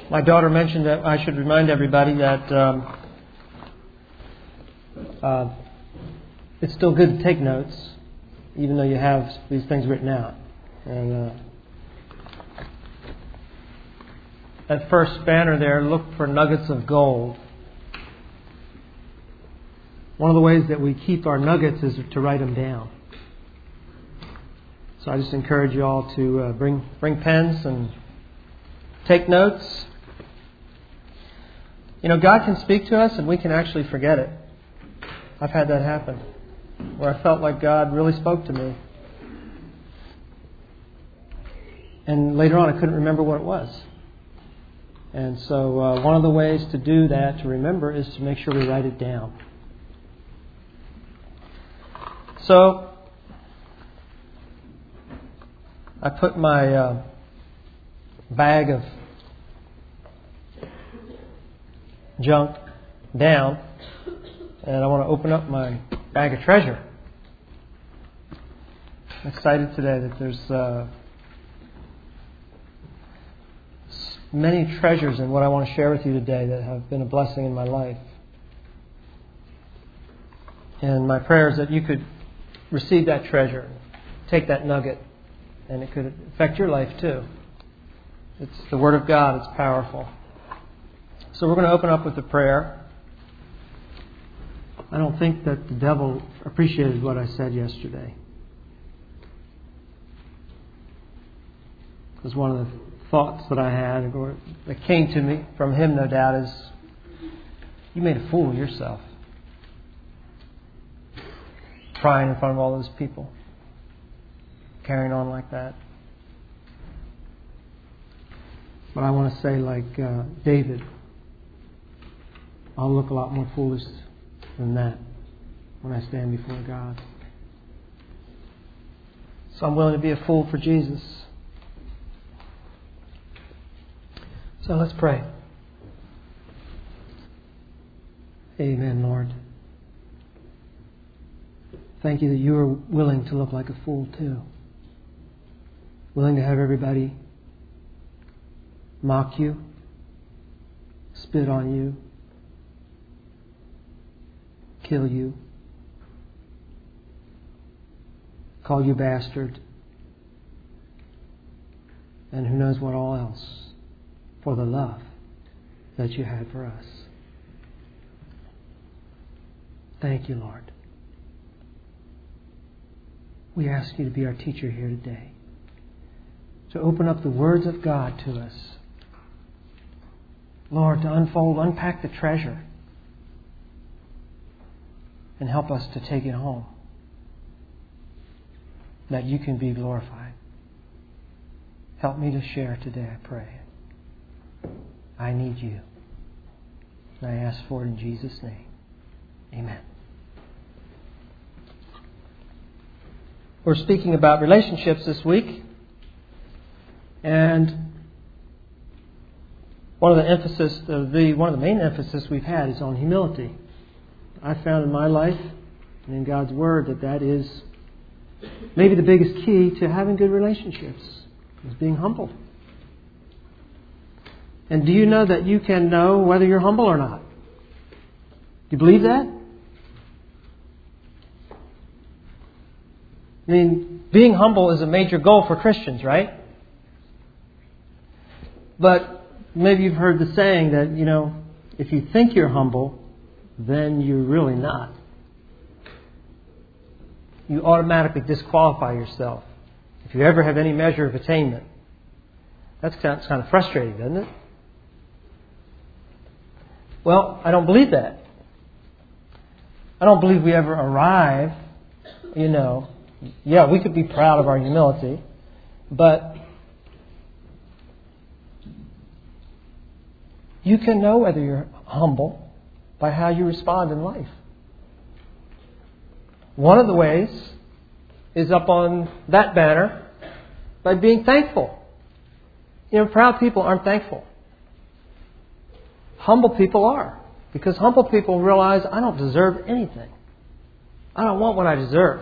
My daughter mentioned that I should remind everybody that it's still good to take notes, even though you have these things written out. And that first banner there, look for nuggets of gold. One of the ways that we keep our nuggets is to write them down. So I just encourage you all to bring pens and take notes. You know, God can speak to us and we can actually forget it. I've had that happen, where I felt like God really spoke to me. And later on I couldn't remember what it was. And so one of the ways to do that, to remember, is to make sure we write it down. So I put my bag of junk down, and I want to open up my bag of treasure. I'm excited today that there's many treasures in what I want to share with you today that have been a blessing in my life. And my prayer is that you could receive that treasure, take that nugget, and it could affect your life too. It's the Word of God. It's powerful. So we're going to open up with a prayer. I don't think that the devil appreciated what I said yesterday. Because one of the thoughts that I had, or that came to me from him, no doubt, is you made a fool of yourself. Crying in front of all those people. Carrying on like that. But I want to say, like David, I'll look a lot more foolish than that when I stand before God. So I'm willing to be a fool for Jesus. So let's pray. Amen, Lord. Thank you that you are willing to look like a fool too. Willing to have everybody mock you, spit on you, kill you, call you bastard, and who knows what all else, for the love that you had for us. Thank you, Lord. We ask you to be our teacher here today, to open up the words of God to us. Lord, to unpack the treasure, and help us to take it home, that you can be glorified. Help me to share today, I pray. I need you. And I ask for it in Jesus' name. Amen. We're speaking about relationships this week. And one of the main emphasis we've had is on humility. I found in my life and in God's Word that is maybe the biggest key to having good relationships, is being humble. And do you know that you can know whether you're humble or not? Do you believe that? I mean, being humble is a major goal for Christians, right? But maybe you've heard the saying that, you know, if you think you're humble, then you're really not. You automatically disqualify yourself if you ever have any measure of attainment. That's kind of frustrating, doesn't it? Well, I don't believe that. I don't believe we ever arrive, you know. Yeah, we could be proud of our humility, but you can know whether you're humble by how you respond in life. One of the ways is up on that banner by being thankful. You know, proud people aren't thankful. Humble people are, because humble people realize I don't deserve anything. I don't want what I deserve.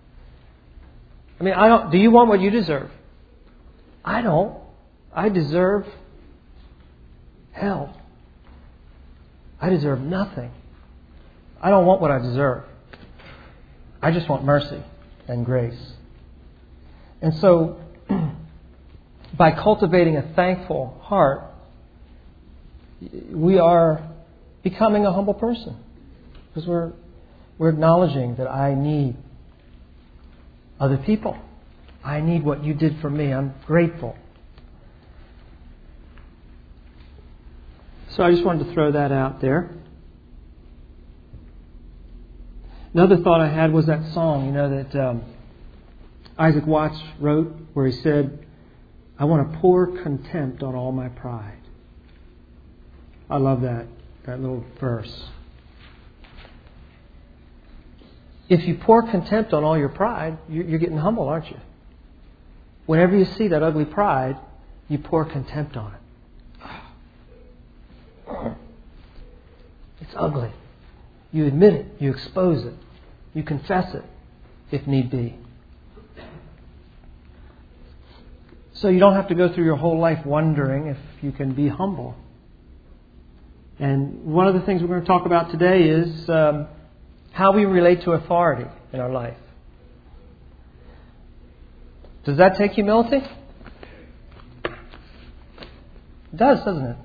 I mean, do you want what you deserve? I don't. I deserve hell. I deserve nothing. I don't want what I deserve. I just want mercy and grace. And so, by cultivating a thankful heart, we are becoming a humble person. Because we're acknowledging that I need other people. I need what you did for me. I'm grateful. So I just wanted to throw that out there. Another thought I had was that song, that Isaac Watts wrote, where he said, I want to pour contempt on all my pride. I love that little verse. If you pour contempt on all your pride, you're getting humble, aren't you? Whenever you see that ugly pride, you pour contempt on it. It's ugly. You admit it. You expose it. You confess it, if need be. So you don't have to go through your whole life wondering if you can be humble. And one of the things we're going to talk about today is how we relate to authority in our life. Does that take humility? It does, doesn't it?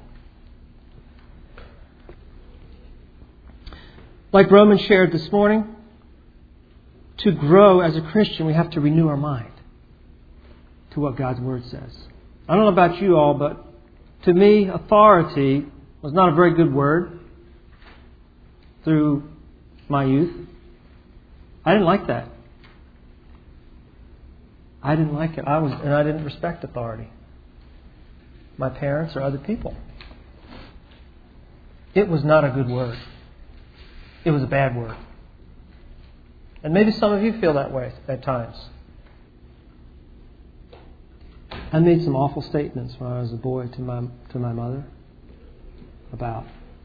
Like Roman shared this morning, to grow as a Christian, we have to renew our mind to what God's Word says. I don't know about you all, but to me, authority was not a very good word through my youth. I didn't like that. I didn't like it. And I didn't respect authority. My parents or other people. It was not a good word. It was a bad word. And maybe some of you feel that way at times. I made some awful statements when I was a boy to my mother about,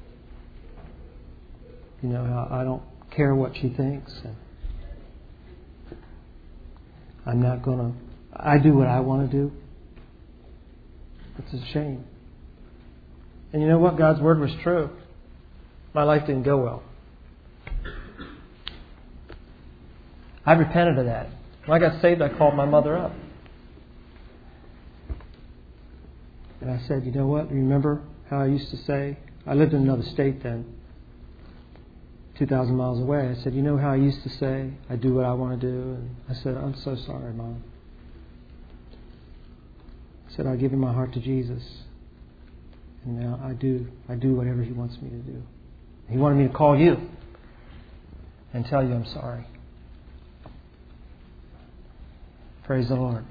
how I don't care what she thinks, and I do what I want to do. It's a shame. And you know what? God's Word was true. My life didn't go well. I repented of that. When I got saved, I called my mother up. And I said, you know what? Remember how I used to say? I lived in another state then, 2,000 miles away. I said, you know how I used to say, I do what I want to do? And I said, I'm so sorry, Mom. I said, I'll give my heart to Jesus. And now I do whatever He wants me to do. He wanted me to call you and tell you I'm sorry. Praise the Lord.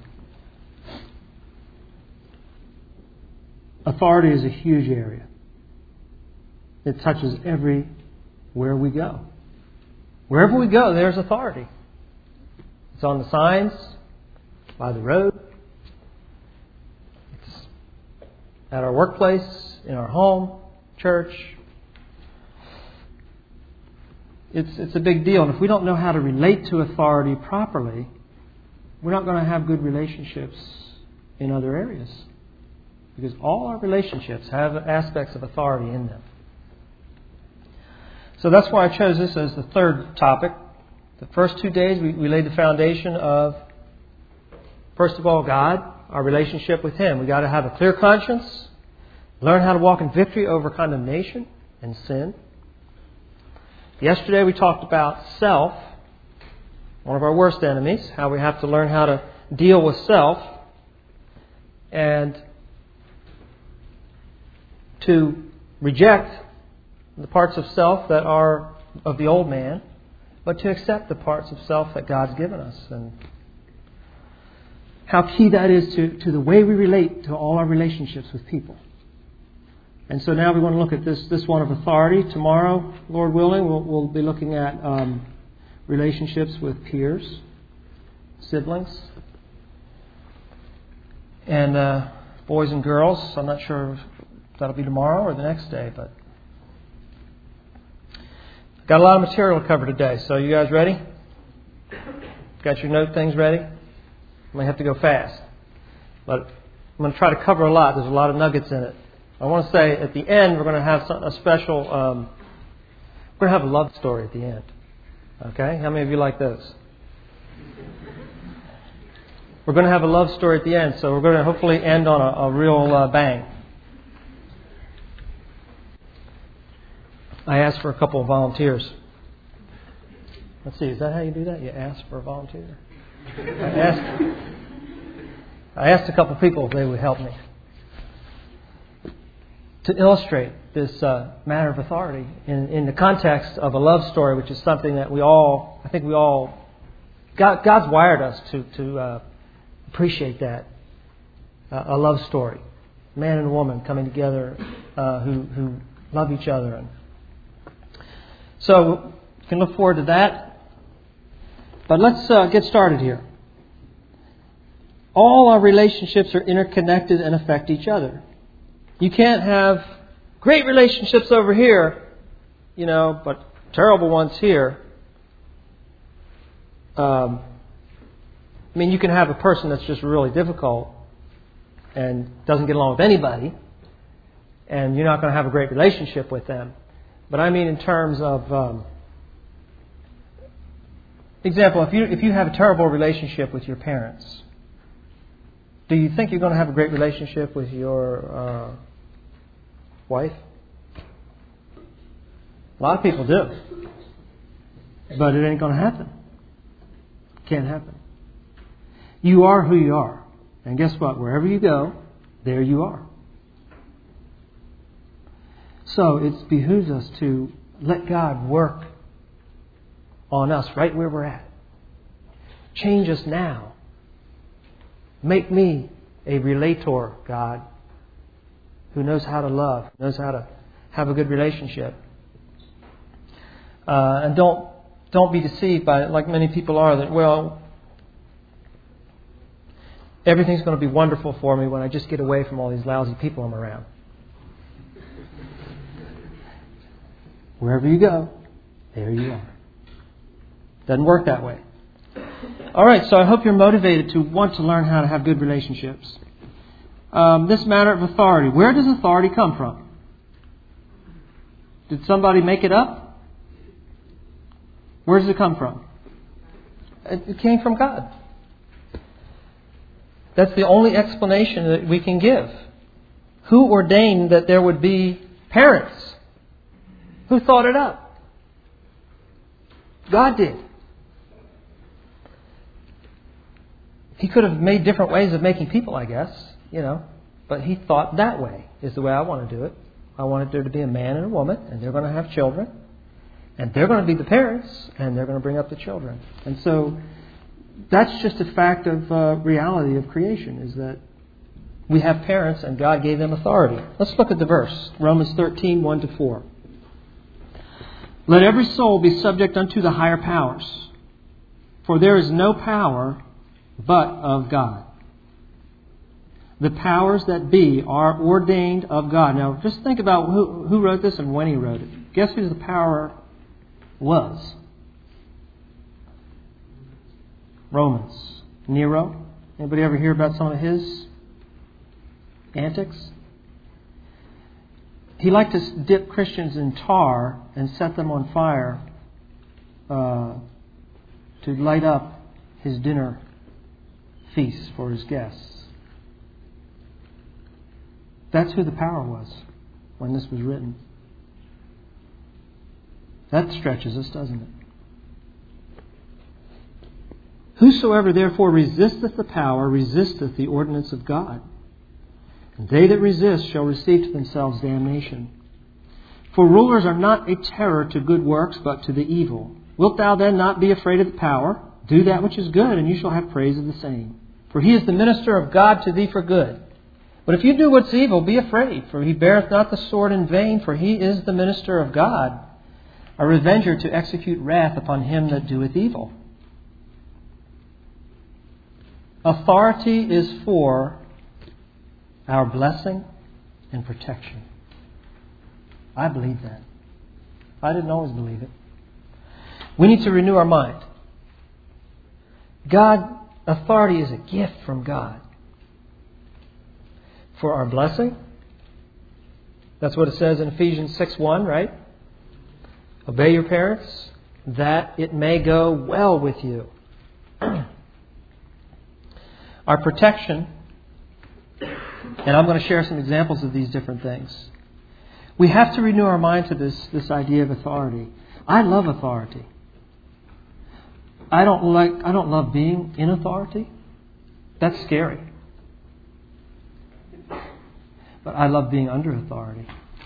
Authority is a huge area. It touches everywhere we go. Wherever we go, there's authority. It's on the signs, by the road. It's at our workplace, in our home, church. It's a big deal. And if we don't know how to relate to authority properly, we're not going to have good relationships in other areas. Because all our relationships have aspects of authority in them. So that's why I chose this as the third topic. The first 2 days we laid the foundation of, first of all, God, our relationship with Him. We've got to have a clear conscience, learn how to walk in victory over condemnation and sin. Yesterday we talked about self, one of our worst enemies, how we have to learn how to deal with self and to reject the parts of self that are of the old man, but to accept the parts of self that God's given us, and how key that is to the way we relate to all our relationships with people. And so now we want to look at this one of authority. Tomorrow, Lord willing, we'll be looking at relationships with peers, siblings, and boys and girls. I'm not sure if that'll be tomorrow or the next day, but got a lot of material to cover today. So you guys ready? Got your note things ready? I may have to go fast, but I'm going to try to cover a lot. There's a lot of nuggets in it. I want to say at the end we're going to have a special, we're going to have a love story at the end. Okay? How many of you like those? We're going to have a love story at the end, so we're going to hopefully end on a real bang. I asked for a couple of volunteers. Let's see, is that how you do that? You ask for a volunteer? I asked a couple of people if they would help me to illustrate this matter of authority in the context of a love story, which is something that God's wired us to appreciate that. A love story. A man and a woman coming together who love each other. And so you can look forward to that. But let's get started here. All our relationships are interconnected and affect each other. You can't have great relationships over here, but terrible ones here. You can have a person that's just really difficult and doesn't get along with anybody, and you're not going to have a great relationship with them. But I mean in terms of, example, if you have a terrible relationship with your parents, do you think you're going to have a great relationship with your wife? A lot of people do. But it ain't going to happen. Can't happen. You are who you are. And guess what? Wherever you go, there you are. So it behooves us to let God work on us right where we're at. Change us now. Make me a relator, God, who knows how to love, knows how to have a good relationship. And don't be deceived by it, like many people are, that, well, everything's going to be wonderful for me when I just get away from all these lousy people I'm around. Wherever you go, there you are. Doesn't work that way. All right, so I hope you're motivated to want to learn how to have good relationships. This matter of authority. Where does authority come from? Did somebody make it up? Where does it come from? It came from God. That's the only explanation that we can give. Who ordained that there would be parents? Who thought it up? God did. He could have made different ways of making people, I guess, but He thought that way is the way I want to do it. I wanted there to be a man and a woman, and they're going to have children, and they're going to be the parents, and they're going to bring up the children. And so that's just a fact of reality of creation, is that we have parents and God gave them authority. Let's look at the verse, Romans 13, 1-4. Let every soul be subject unto the higher powers, for there is no power but of God. The powers that be are ordained of God. Now, just think about who wrote this and when he wrote it. Guess who the power was? Romans. Nero. Anybody ever hear about some of his antics? He liked to dip Christians in tar and set them on fire to light up his dinner feast for his guests. That's who the power was when this was written. That stretches us, doesn't it? Whosoever therefore resisteth the power resisteth the ordinance of God. And they that resist shall receive to themselves damnation. For rulers are not a terror to good works, but to the evil. Wilt thou then not be afraid of the power? Do that which is good, and you shall have praise of the same. For he is the minister of God to thee for good. But if you do what's evil, be afraid, for he beareth not the sword in vain, for he is the minister of God, a revenger to execute wrath upon him that doeth evil. Authority is for our blessing and protection. I believe that. I didn't always believe it. We need to renew our mind. Authority is a gift from God for our blessing That's what it says in Ephesians 6:1, right? Obey your parents, that it may go well with you. Our protection, and I'm going to share some examples of these different things. We have to renew our mind to this idea of authority. I love authority. I don't love being in authority. That's scary. But I love being under authority.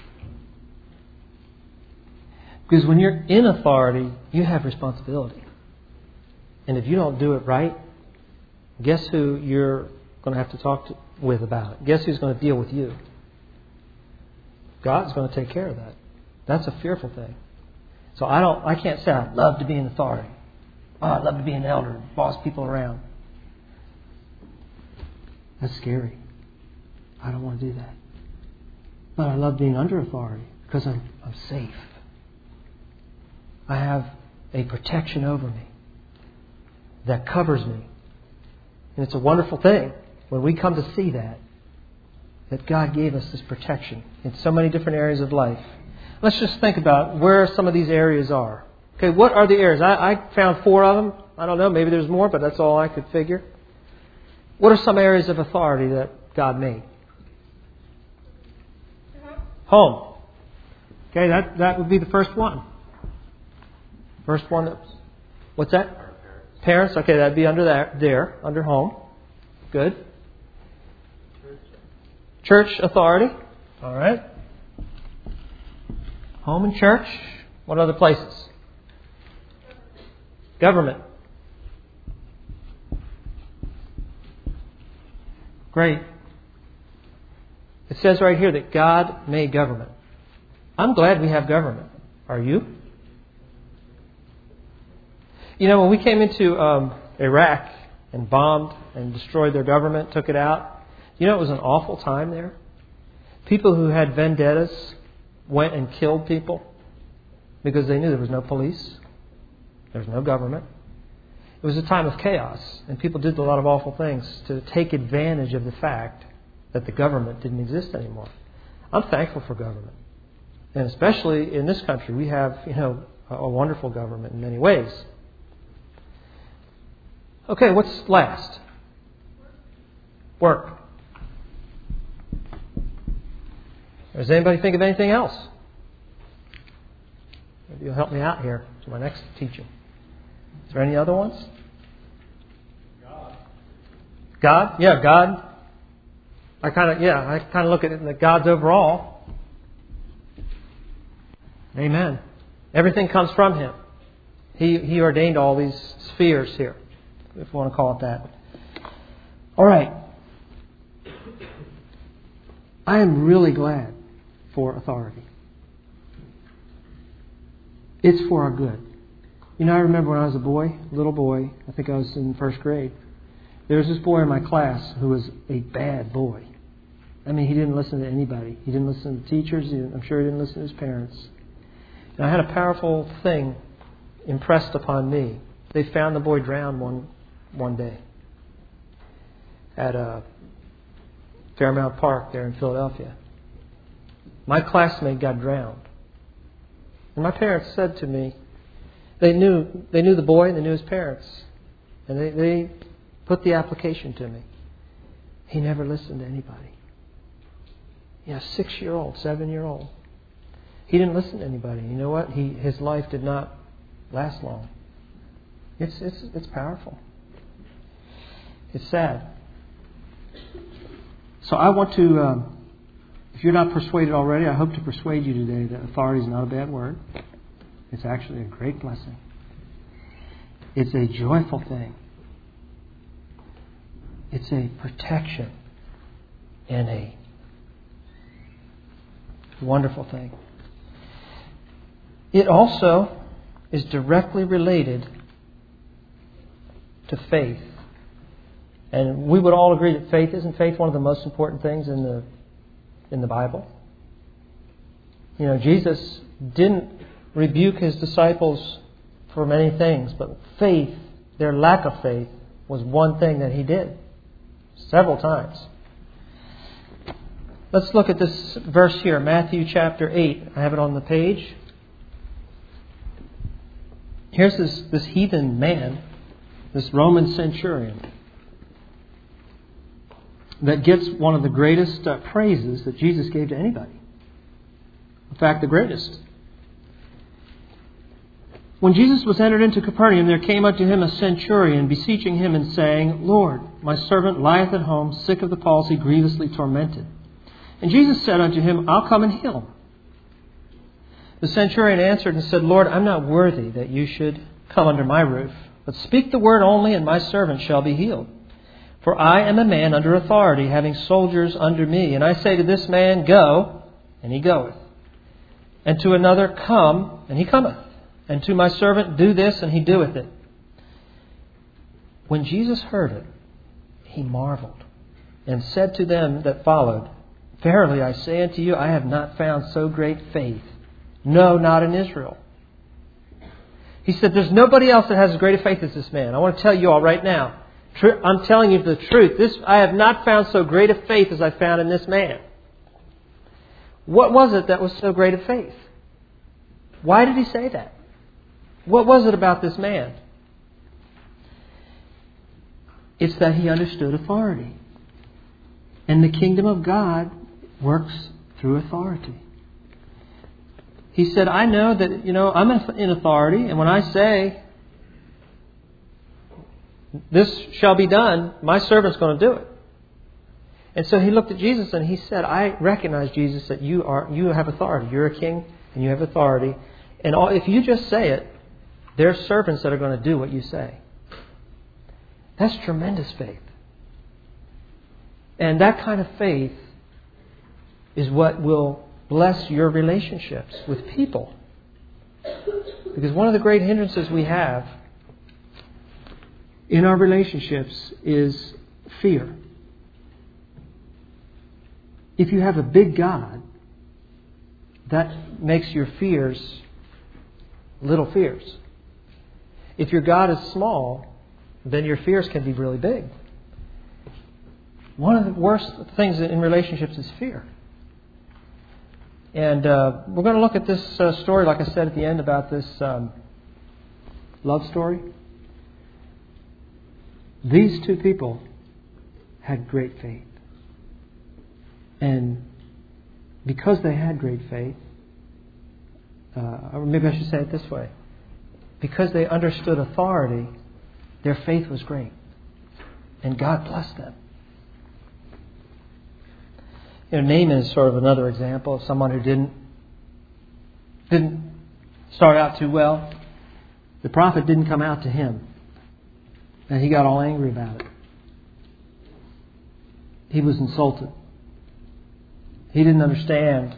Because when you're in authority, you have responsibility. And if you don't do it right, guess who you're going to have to talk with about it? Guess who's going to deal with you? God's going to take care of that. That's a fearful thing. So I can't say I love to be in authority. Oh, I love to be an elder and boss people around. That's scary. I don't want to do that. But I love being under authority because I'm safe. I have a protection over me that covers me. And it's a wonderful thing when we come to see that God gave us this protection in so many different areas of life. Let's just think about where some of these areas are. Okay, what are the areas? I found 4 of them. I don't know, maybe there's more, but that's all I could figure. What are some areas of authority that God made? Home. Okay, that would be the first one. First one. What's that? Parents. Okay, that'd be under there, under home. Good. Church authority. All right. Home and church. What other places? Government. Great. It says right here that God made government. I'm glad we have government. Are you? You know, when we came into Iraq and bombed and destroyed their government, took it out, you know it was an awful time there? People who had vendettas went and killed people because they knew there was no police. There was no government. It was a time of chaos, and people did a lot of awful things to take advantage of the fact that the government didn't exist anymore. I'm thankful for government. And especially in this country, we have, a wonderful government in many ways. Okay, what's last? Work. Does anybody think of anything else? Maybe you'll help me out here to my next teaching. Is there any other ones? God? Yeah, God. I kind of look at it that God's overall. Amen. Everything comes from Him. He ordained all these spheres here, if you want to call it that. All right. I am really glad for authority. It's for our good. I remember when I was a little boy, I think I was in first grade. There was this boy in my class who was a bad boy. I mean, he didn't listen to anybody. He didn't listen to teachers. I'm sure he didn't listen to his parents. And I had a powerful thing impressed upon me. They found the boy drowned one day at Fairmount Park there in Philadelphia. My classmate got drowned. And my parents said to me, they knew the boy and they knew his parents. And they put the application to me. He never listened to anybody. 6-year-old, 7-year-old. He didn't listen to anybody. You know what? His life did not last long. It's powerful. It's sad. So I want to, if you're not persuaded already, I hope to persuade you today that authority is not a bad word. It's actually a great blessing. It's a joyful thing. It's a protection and a wonderful thing. It also is directly related to faith. And we would all agree that isn't faith one of the most important things in the Bible? Jesus didn't rebuke His disciples for many things, but faith, their lack of faith, was one thing that He did several times. Let's look at this verse here, Matthew chapter 8. I have it on the page. Here's this heathen man, this Roman centurion, that gets one of the greatest praises that Jesus gave to anybody. In fact, the greatest. When Jesus was entered into Capernaum, there came unto him a centurion, beseeching him and saying, Lord, my servant lieth at home, sick of the palsy, grievously tormented. And Jesus said unto him, I'll come and heal him. The centurion answered and said, Lord, I'm not worthy that you should come under my roof, but speak the word only, and my servant shall be healed. For I am a man under authority, having soldiers under me. And I say to this man, Go, and he goeth. And to another, Come, and he cometh. And to my servant, Do this, and he doeth it. When Jesus heard it, he marveled, and said to them that followed, Verily I say unto you, I have not found so great faith. No, not in Israel. He said, there's nobody else that has as great a faith as this man. I want to tell you all right now. I'm telling you the truth. I have not found so great a faith as I found in this man. What was it that was so great a faith? Why did he say that? What was it about this man? It's that he understood authority. And the kingdom of God works through authority. He said, I know that, I'm in authority, and when I say, this shall be done, my servant's going to do it. And so he looked at Jesus and he said, I recognize, Jesus, that you have authority. You're a king and you have authority. And if you just say it, there's servants that are going to do what you say. That's tremendous faith. And that kind of faith is what will bless your relationships with people. Because one of the great hindrances we have in our relationships is fear. If you have a big God, that makes your fears little fears. If your God is small, then your fears can be really big. One of the worst things in relationships is fear. And we're going to look at this story, like I said at the end, about this love story. These two people had great faith. And because they had great faith, or maybe I should say it this way, because they understood authority, their faith was great. And God blessed them. Naaman is sort of another example of someone who didn't start out too well. The prophet didn't come out to him. And he got all angry about it. He was insulted. He didn't understand.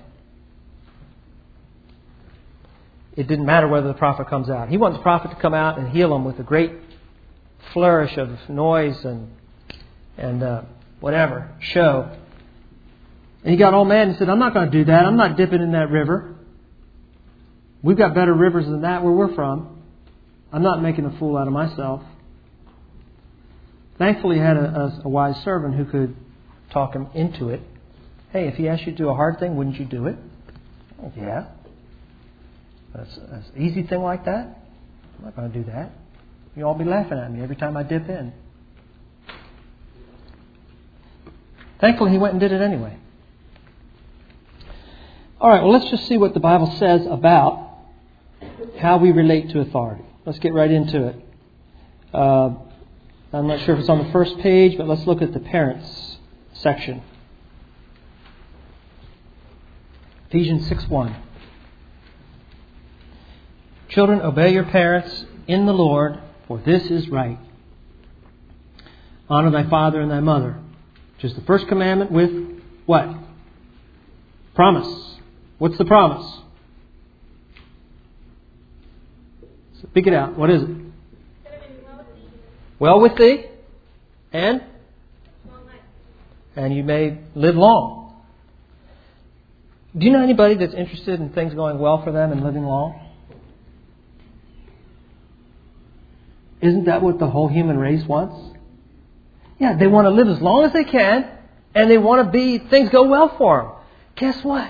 It didn't matter whether the prophet comes out. He wants the prophet to come out and heal him with a great flourish of noise and whatever, show. And he got all mad and said, I'm not going to do that. I'm not dipping in that river. We've got better rivers than that where we're from. I'm not making a fool out of myself. Thankfully, he had a wise servant who could talk him into it. Hey, if he asked you to do a hard thing, wouldn't you do it? Oh, yeah. That's an easy thing like that? I'm not going to do that. You'll all be laughing at me every time I dip in. Thankfully, he went and did it anyway. All right, well, let's just see what the Bible says about how we relate to authority. Let's get right into it. I'm not sure if it's on the first page, but let's look at the parents section. Ephesians 6:1. Children, obey your parents in the Lord, for this is right. Honor thy father and thy mother. Which is the first commandment with what? Promise. What's the promise? Speak it out. What is it? Well with thee. And you may live long. Do you know anybody that's interested in things going well for them and living long? Isn't that what the whole human race wants? Yeah, they want to live as long as they can And they want to things go well for them. Guess what?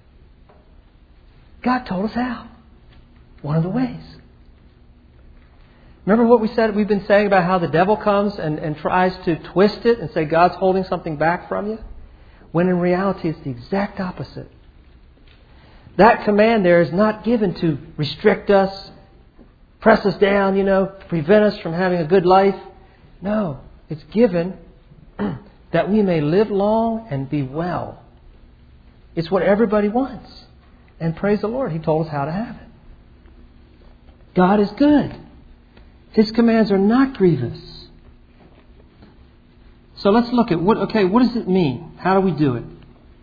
God told us how. One of the ways. Remember what we've been saying about how the devil comes and tries to twist it and say God's holding something back from you? When in reality it's the exact opposite. That command there is not given to restrict us, press us down, prevent us from having a good life. No, it's given that we may live long and be well. It's what everybody wants. And praise the Lord, He told us how to have it. God is good. His commands are not grievous. So let's look at what does it mean? How do we do it?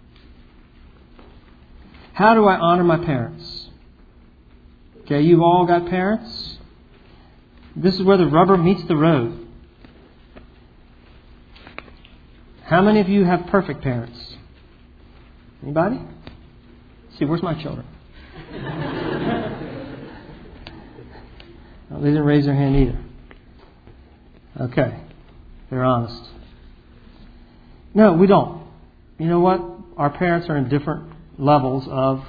How do I honor my parents? Okay, you've all got parents. This is where the rubber meets the road. How many of you have perfect parents? Anybody? See, where's my children? Well, they didn't raise their hand either. Okay. They're honest. No, we don't. You know what? Our parents are in different levels of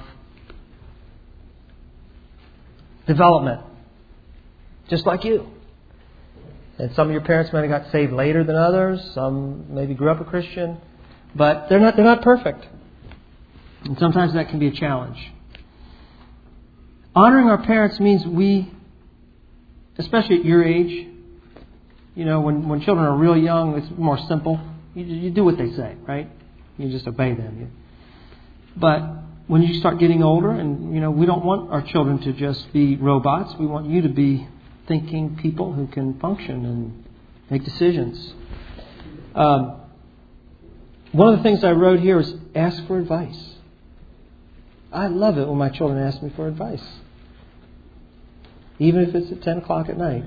development. Just like you. And some of your parents might have got saved later than others. Some maybe grew up a Christian. But they're not perfect. And sometimes that can be a challenge. Honoring our parents means we, especially at your age, when children are real young, it's more simple. You do what they say, right? You just obey them. But when you start getting older, and we don't want our children to just be robots. We want you to be thinking people who can function and make decisions. One of the things I wrote here is ask for advice. I love it when my children ask me for advice. Even if it's at 10 o'clock at night.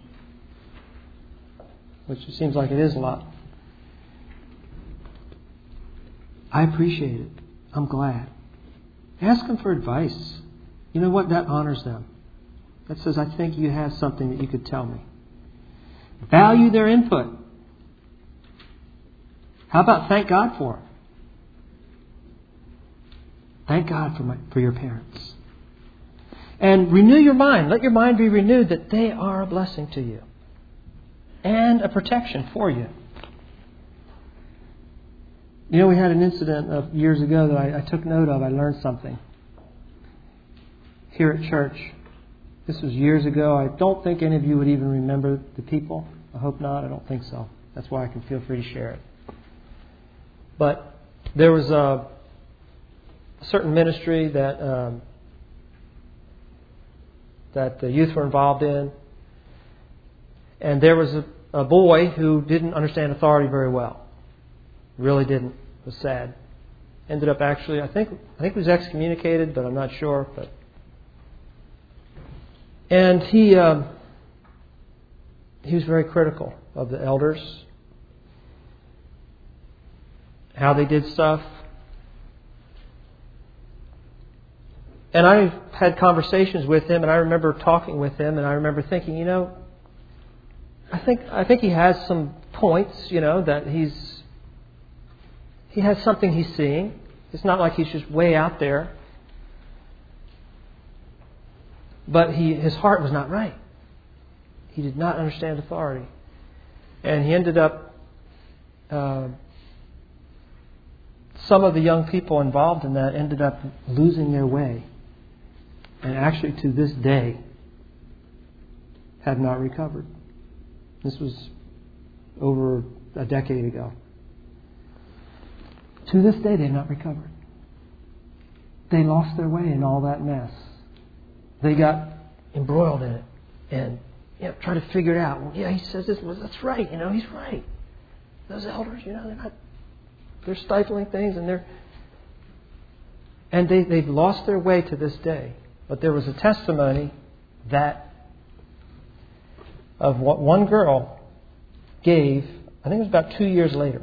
Which it seems like it is a lot. I appreciate it. I'm glad. Ask them for advice. You know what? That honors them. That says, I think you have something that you could tell me. Value their input. How about thank God for it? Thank God for your parents. And renew your mind. Let your mind be renewed that they are a blessing to you. And a protection for you. We had an incident of years ago that I took note of. I learned something. Here at church. This was years ago. I don't think any of you would even remember the people. I hope not. I don't think so. That's why I can feel free to share it. But there was a certain ministry that the youth were involved in. And there was a boy who didn't understand authority very well. Really didn't. It was sad. Ended up actually, I think he was excommunicated, but I'm not sure. And he was very critical of the elders, how they did stuff. And I had conversations with him, and I remember talking with him, and I remember thinking, I think he has some points, that he has something he's seeing. It's not like he's just way out there. But his heart was not right. He did not understand authority. And he ended up, some of the young people involved in that ended up losing their way. And actually to this day have not recovered. This was over a decade ago. To this day they have not recovered. They lost their way in all that mess. They got embroiled in it and try to figure it out. Well, he says this. Well, that's right. He's right. Those elders, they're stifling things and they've lost their way to this day. But there was a testimony of what one girl gave. I think it was about 2 years later.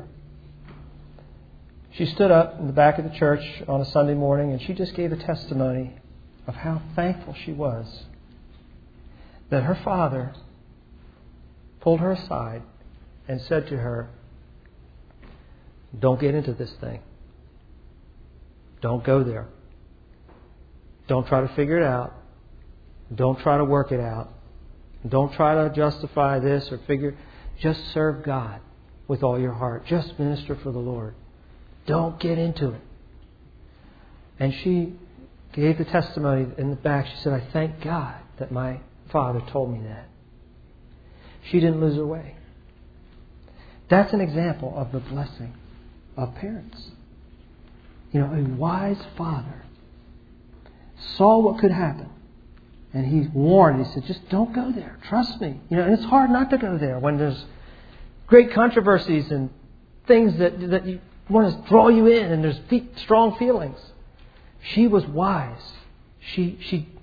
She stood up in the back of the church on a Sunday morning and she just gave a testimony of how thankful she was that her father pulled her aside and said to her, Don't get into this thing. Don't go there. Don't try to figure it out. Don't try to work it out. Don't try to justify this or figure. Just serve God with all your heart. Just minister for the Lord. Don't get into it. And she gave the testimony in the back. She said, I thank God that my father told me that. She didn't lose her way. That's an example of the blessing of parents. You know, a wise father saw what could happen. And he warned. He said, just don't go there. Trust me. You know, and it's hard not to go there when there's great controversies and things that you want to draw you in, and there's strong feelings. She was wise. She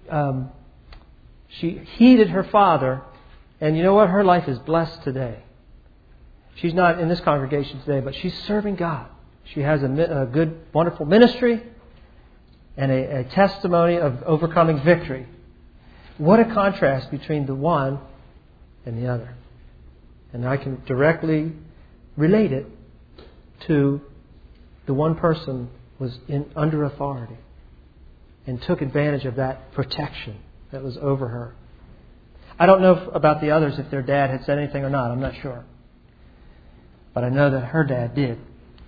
heeded her father, and you know what? Her life is blessed today. She's not in this congregation today, but she's serving God. She has a good, wonderful ministry and a testimony of overcoming victory. What a contrast between the one and the other. And I can directly relate it to the one person was under authority and took advantage of that protection that was over her. I don't know about the others if their dad had said anything or not. I'm not sure. But I know that her dad did.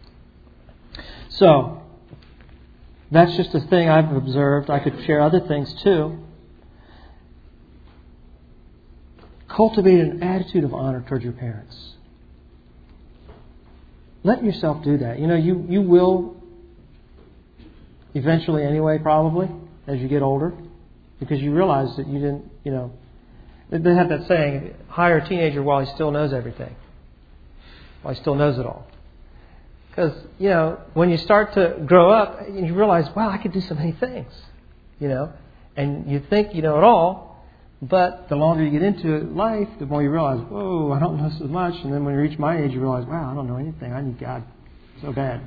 So, that's just a thing I've observed. I could share other things too. Cultivate an attitude of honor towards your parents. Let yourself do that. You know, you will eventually anyway, probably, as you get older, because you realize that you didn't, you know, they have that saying, hire a teenager while he still knows everything. While he still knows it all. Because, you know, when you start to grow up, you realize, wow, I could do so many things, you know. And you think you know it all, but the longer you get into life, the more you realize, whoa, I don't know so much. And then when you reach my age, you realize, wow, I don't know anything. I need God so bad.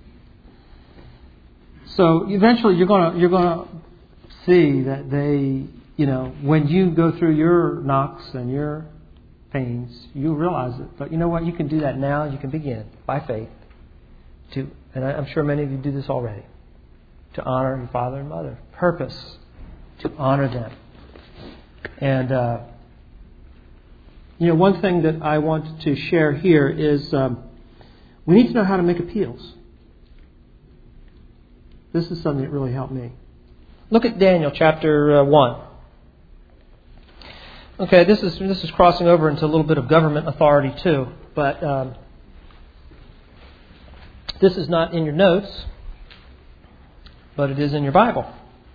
So eventually you're gonna see that they, you know, when you go through your knocks and your pains, you'll realize it. But you know what? You can do that now. You can begin by faith to, and I'm sure many of you do this already, to honor your father and mother. Purpose to honor them. And you know, one thing that I want to share here is we need to know how to make appeals. This is something that really helped me. Look at Daniel chapter 1. Okay, this is crossing over into a little bit of government authority too, but this is not in your notes, but it is in your Bible.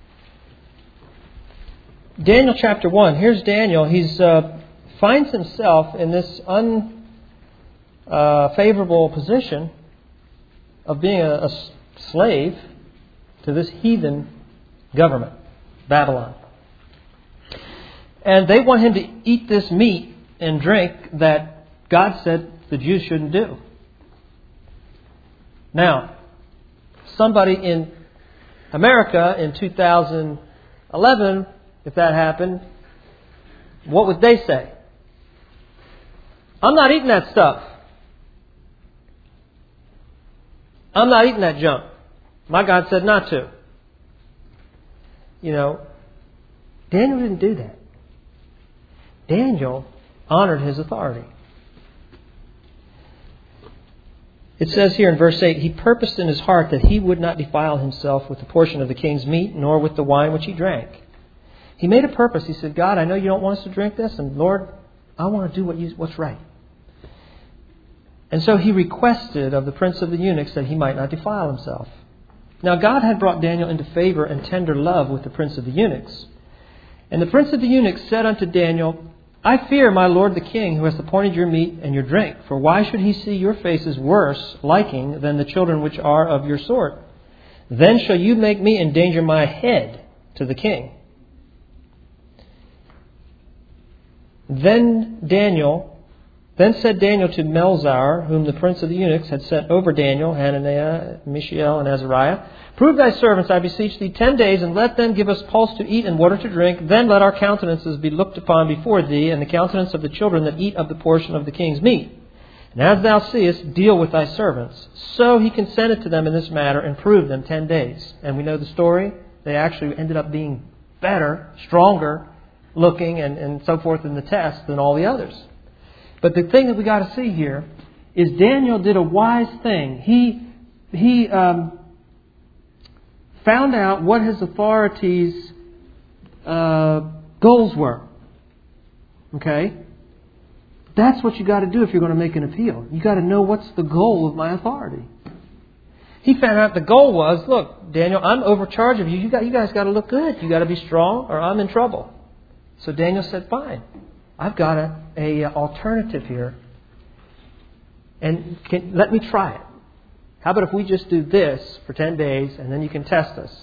Daniel chapter 1. Here's Daniel. He's finds himself in this unfavorable position of being a slave to this heathen government, Babylon. And they want him to eat this meat and drink that God said the Jews shouldn't do. Now, somebody in America in 2011, if that happened, what would they say? I'm not eating that stuff. I'm not eating that junk. My God said not to. You know, Daniel didn't do that. Daniel honored his authority. It says here in verse 8, he purposed in his heart that he would not defile himself with the portion of the king's meat, nor with the wine which he drank. He made a purpose. He said, God, I know you don't want us to drink this, and Lord, I want to do what's right. And so he requested of the prince of the eunuchs that he might not defile himself. Now God had brought Daniel into favor and tender love with the prince of the eunuchs. And the prince of the eunuchs said unto Daniel, I fear my lord the king, who has appointed your meat and your drink. For why should he see your faces worse liking than the children which are of your sort? Then shall you make me endanger my head to the king. Then said Daniel to Melzar, whom the prince of the eunuchs had set over Daniel, Hananiah, Mishael, and Azariah, prove thy servants, I beseech thee, 10 days, and let them give us pulse to eat and water to drink. Then let our countenances be looked upon before thee, and the countenance of the children that eat of the portion of the king's meat. And as thou seest, deal with thy servants. So he consented to them in this matter and proved them 10 days. And we know the story. They actually ended up being better, stronger looking and so forth in the test than all the others. But the thing that we got to see here is Daniel did a wise thing. He found out what his authorities' goals were. Okay? That's what you got to do if you're going to make an appeal. You got to know what's the goal of my authority. He found out the goal was, look, Daniel, I'm overcharged of you. You guys got to look good. You got to be strong, or I'm in trouble. So Daniel said, fine. I've got a alternative here, and let me try it. How about if we just do this for 10 days, and then you can test us?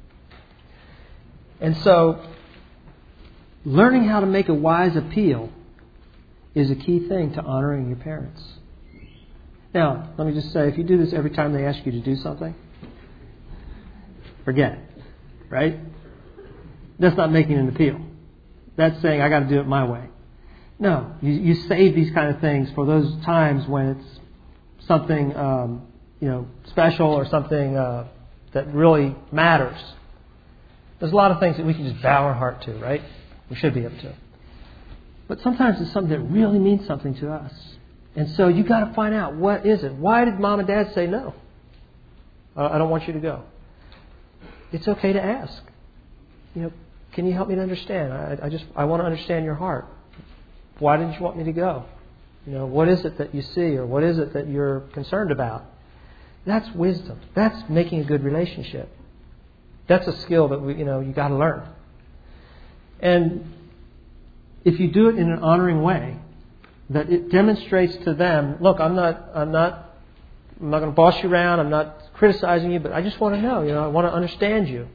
And so, learning how to make a wise appeal is a key thing to honoring your parents. Now, let me just say, if you do this every time they ask you to do something, forget it, right? That's not making an appeal. That's saying, I got to do it my way. No, you save these kind of things for those times when it's something special or something that really matters. There's a lot of things that we can just bow our heart to, right? We should be able to. But sometimes it's something that really means something to us. And so you got to find out, what is it? Why did mom and dad say no? I don't want you to go. It's okay to ask. Can you help me to understand? I want to understand your heart. Why didn't you want me to go? What is it that you see, or what is it that you're concerned about? That's wisdom. That's making a good relationship. That's a skill that you got to learn. And if you do it in an honoring way, that it demonstrates to them, look, I'm not going to boss you around. I'm not criticizing you, but I just want to know. I want to understand you.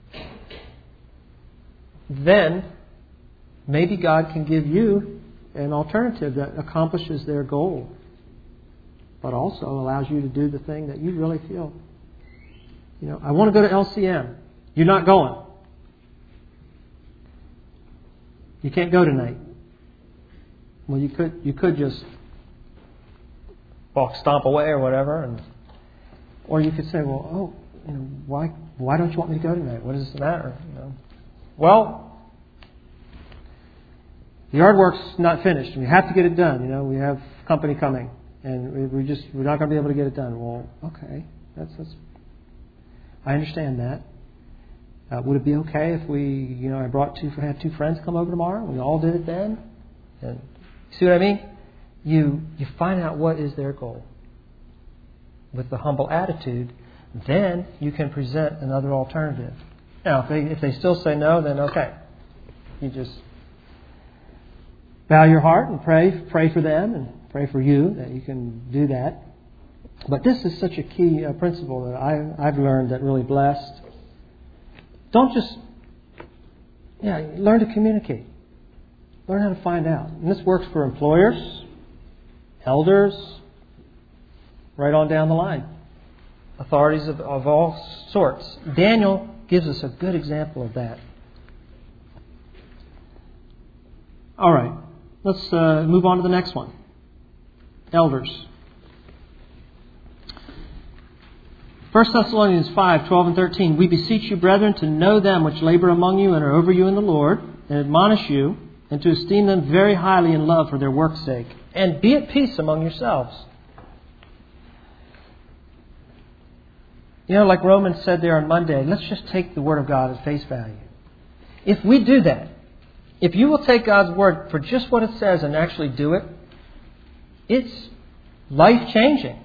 Then maybe God can give you an alternative that accomplishes their goal, but also allows you to do the thing that you really feel. I want to go to LCM. You're not going. You can't go tonight. Well, you could just stomp away or whatever, or you could say, well, why don't you want me to go tonight? What does this matter? Well, the yard work's not finished. We have to get it done. We have company coming, and we're not going to be able to get it done. Well, okay, that's I understand that. Would it be okay if we, I had two friends come over tomorrow? We all did it then. And see what I mean? You find out what is their goal with the humble attitude. Then you can present another alternative. Now, if they still say no, then okay. You just bow your heart and pray for them and pray for you that you can do that. But this is such a key principle that I've learned that really blessed. Don't just, learn to communicate. Learn how to find out. And this works for employers, elders, right on down the line. Authorities of all sorts. Daniel gives us a good example of that. All right. Let's move on to the next one. Elders. 1 Thessalonians 5, 12 and 13. We beseech you, brethren, to know them which labor among you and are over you in the Lord, and admonish you, and to esteem them very highly in love for their work's sake. And be at peace among yourselves. Like Romans said there on Monday, let's just take the Word of God at face value. If we do that, if you will take God's Word for just what it says and actually do it, it's life-changing.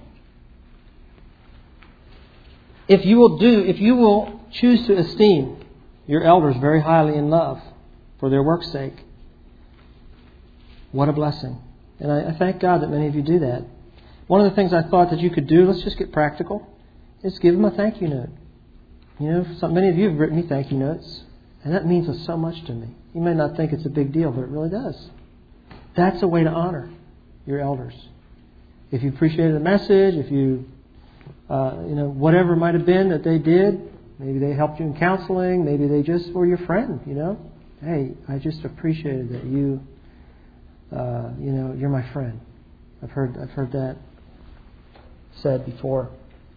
If you will choose to esteem your elders very highly in love for their work's sake, what a blessing. And I thank God that many of you do that. One of the things I thought that you could do, let's just get practical, is give them a thank you note. Many of you have written me thank you notes, and that means so much to me. You may not think it's a big deal, but it really does. That's a way to honor your elders. If you appreciated the message, if you whatever it might have been that they did, maybe they helped you in counseling, maybe they just were your friend, Hey, I just appreciated that you're my friend. I've heard that said before.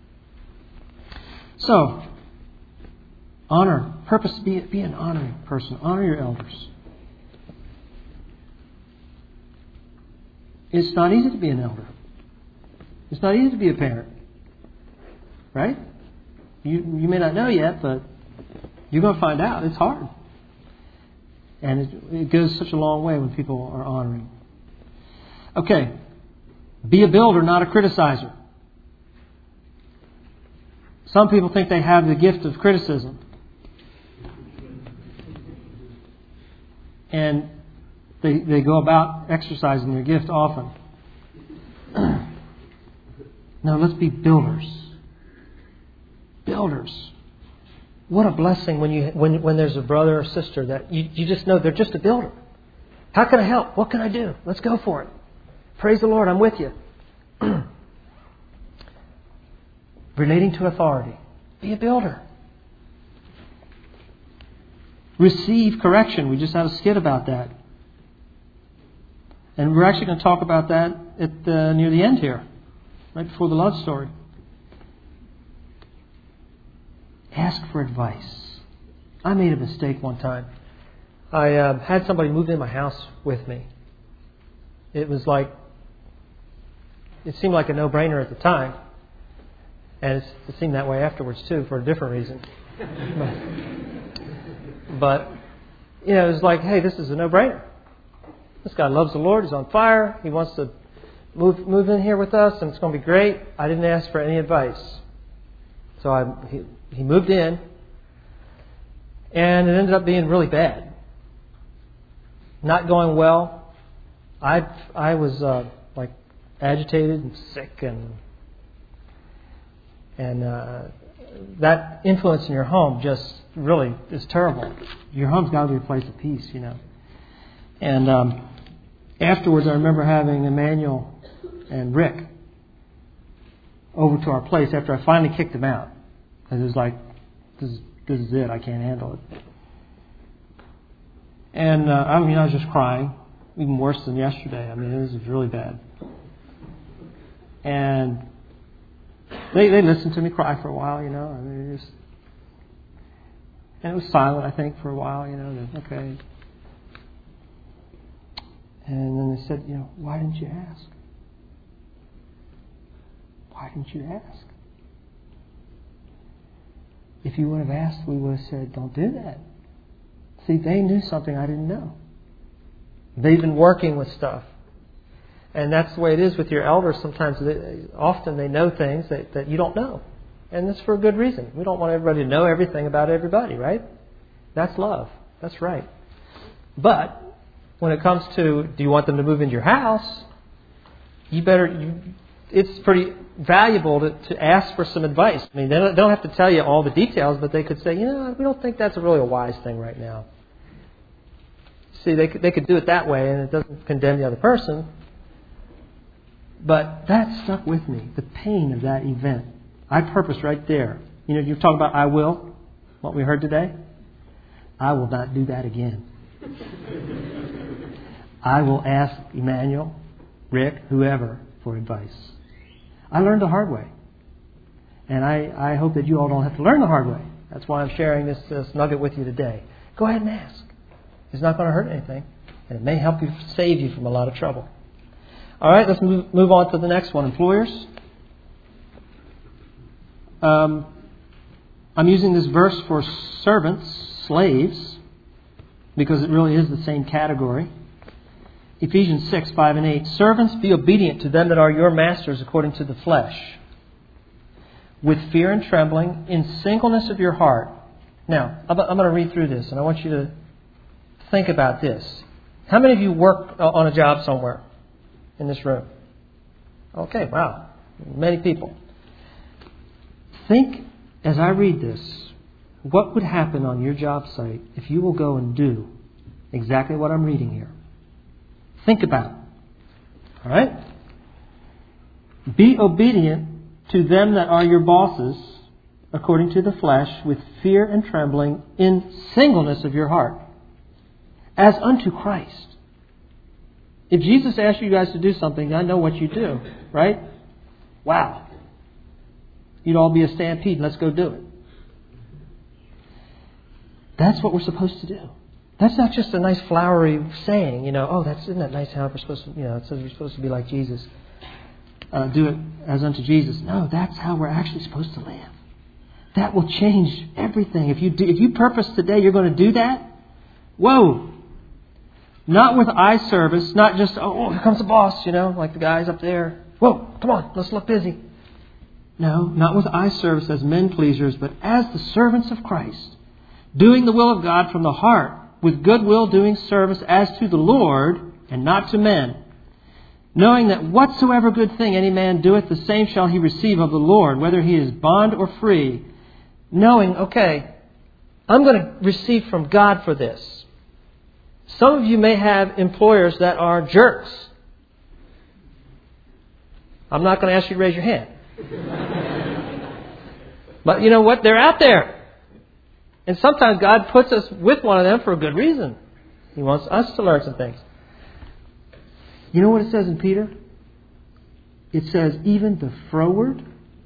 So, honor, purpose, be an honoring person. Honor your elders. It's not easy to be an elder. It's not easy to be a parent. Right? You may not know yet, but you're going to find out. It's hard. And it goes such a long way when people are honoring. Okay. Be a builder, not a criticizer. Some people think they have the gift of criticism. And they go about exercising their gift often. No, let's be builders. Builders. What a blessing when there's a brother or sister that you just know they're just a builder. How can I help? What can I do? Let's go for it. Praise the Lord, I'm with you. Relating to authority. Be a builder. Receive correction. We just had a skit about that. And we're actually going to talk about that near the end here, right before the love story. Ask for advice. I made a mistake one time. I had somebody move in my house with me. It seemed like a no-brainer at the time. And it seemed that way afterwards too, for a different reason. But it was like, hey, this is a no-brainer. This guy loves the Lord. He's on fire. He wants to move in here with us, and it's going to be great. I didn't ask for any advice. So he moved in, and it ended up being really bad. Not going well. I was agitated and sick, and that influence in your home just really is terrible. Your home's got to be a place of peace, And afterwards, I remember having Emmanuel and Rick over to our place after I finally kicked them out. Because it was like, this is it. I can't handle it. And I was just crying, even worse than yesterday. This was really bad. And they listened to me cry for a while, and it was silent, I think, for a while, okay. And then they said, why didn't you ask? Why didn't you ask? If you would have asked, we would have said, don't do that. See, they knew something I didn't know. They've been working with stuff. And that's the way it is with your elders. Sometimes, often they know things that you don't know. And that's for a good reason. We don't want everybody to know everything about everybody, right? That's love. That's right. But when it comes to, do you want them to move into your house? It's pretty valuable to ask for some advice. They don't have to tell you all the details, but they could say, we don't think that's really a wise thing right now. See, they could do it that way, and it doesn't condemn the other person. But that stuck with me, the pain of that event. I purposed right there. You're talking about I will, what we heard today. I will not do that again. I will ask Emmanuel, Rick, whoever, for advice. I learned the hard way. And I hope that you all don't have to learn the hard way. That's why I'm sharing this nugget with you today. Go ahead and ask. It's not going to hurt anything. And it may help you save you from a lot of trouble. All right, let's move on to the next one. Employers. I'm using this verse for servants, slaves, because it really is the same category. Ephesians 6, 5 and 8. Servants, be obedient to them that are your masters according to the flesh, with fear and trembling, in singleness of your heart. Now, I'm going to read through this, and I want you to think about this. How many of you work on a job somewhere in this room? Okay, wow. Many people. Think, as I read this, what would happen on your job site if you will go and do exactly what I'm reading here? Think about it. All right? Be obedient to them that are your bosses, according to the flesh, with fear and trembling, in singleness of your heart, as unto Christ. If Jesus asked you guys to do something, I know what you do, right? Wow. You'd all be a stampede. Let's go do it. That's what we're supposed to do. That's not just a nice flowery saying, isn't that nice how we're supposed to, it says we're supposed to be like Jesus. Do it as unto Jesus. No, that's how we're actually supposed to live. That will change everything. If you purpose today you're going to do that, whoa. Not with eye service, not just, here comes the boss, like the guys up there. Whoa, come on, let's look busy. No, not with eye service as men pleasers, but as the servants of Christ, doing the will of God from the heart, with good will doing service as to the Lord and not to men, knowing that whatsoever good thing any man doeth, the same shall he receive of the Lord, whether he is bond or free. Knowing, okay, I'm going to receive from God for this. Some of you may have employers that are jerks. I'm not going to ask you to raise your hand. But you know what? They're out there. And sometimes God puts us with one of them for a good reason. He wants us to learn some things. You know what it says in Peter? It says, even the froward